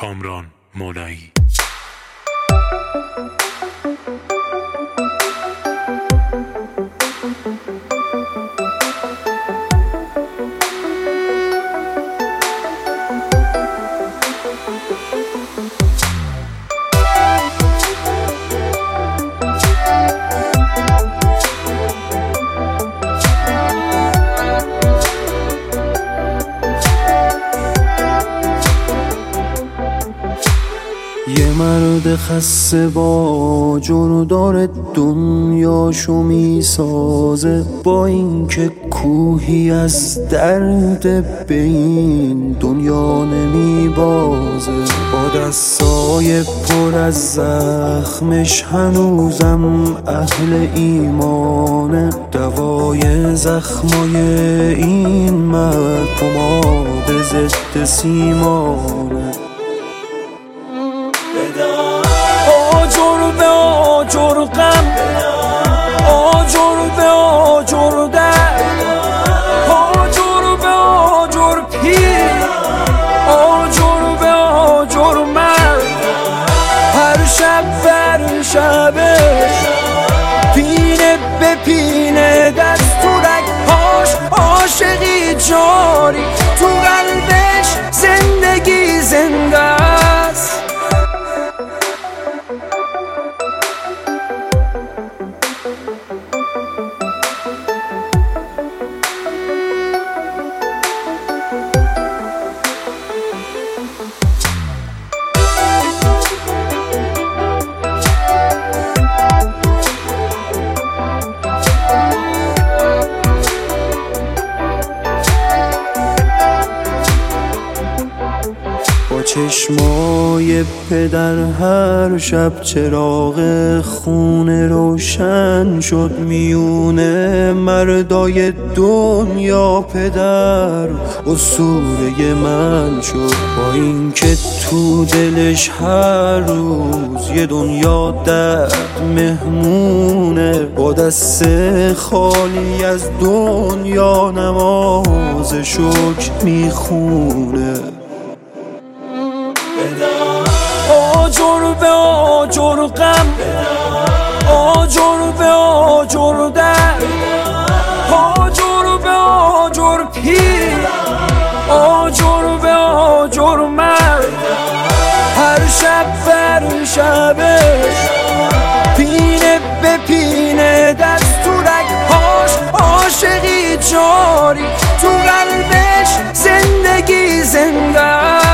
کامران مولایی. یه مرد خسته با جور داره دنیاشو میسازه، با اینکه کوهی از درد به این دنیا نمیبازه. با دستای پر از زخمش هنوزم اهل ایمانه، دوای زخمای این مرد پماد ضد سیمانه. آجر به آجر غم، آجر به آجر درد، آجر به آجر پیر، آجر به آجر مرد. هر شب بر شبش پینه به پینه، دست تو رگهاش عاشقی جاری، تو قلبش زندگی زنده است. چشمای پدر هر شب چراغ خونه روشن شد، میونه مردای دنیا پدر اسطوره من شد. با اینکه تو دلش هر روز یه دنیا درد مهمونه، با دست خالی از دنیا نماز شکر میخونه. آجر به آجر غم، آجر به آجر درد، آجر به آجر پیر، آجر به آجر مرد. هر شب بر شبش پینه به پینه، دست تو رگهاش عاشقی جاری، تو قلبش زندگی زنده.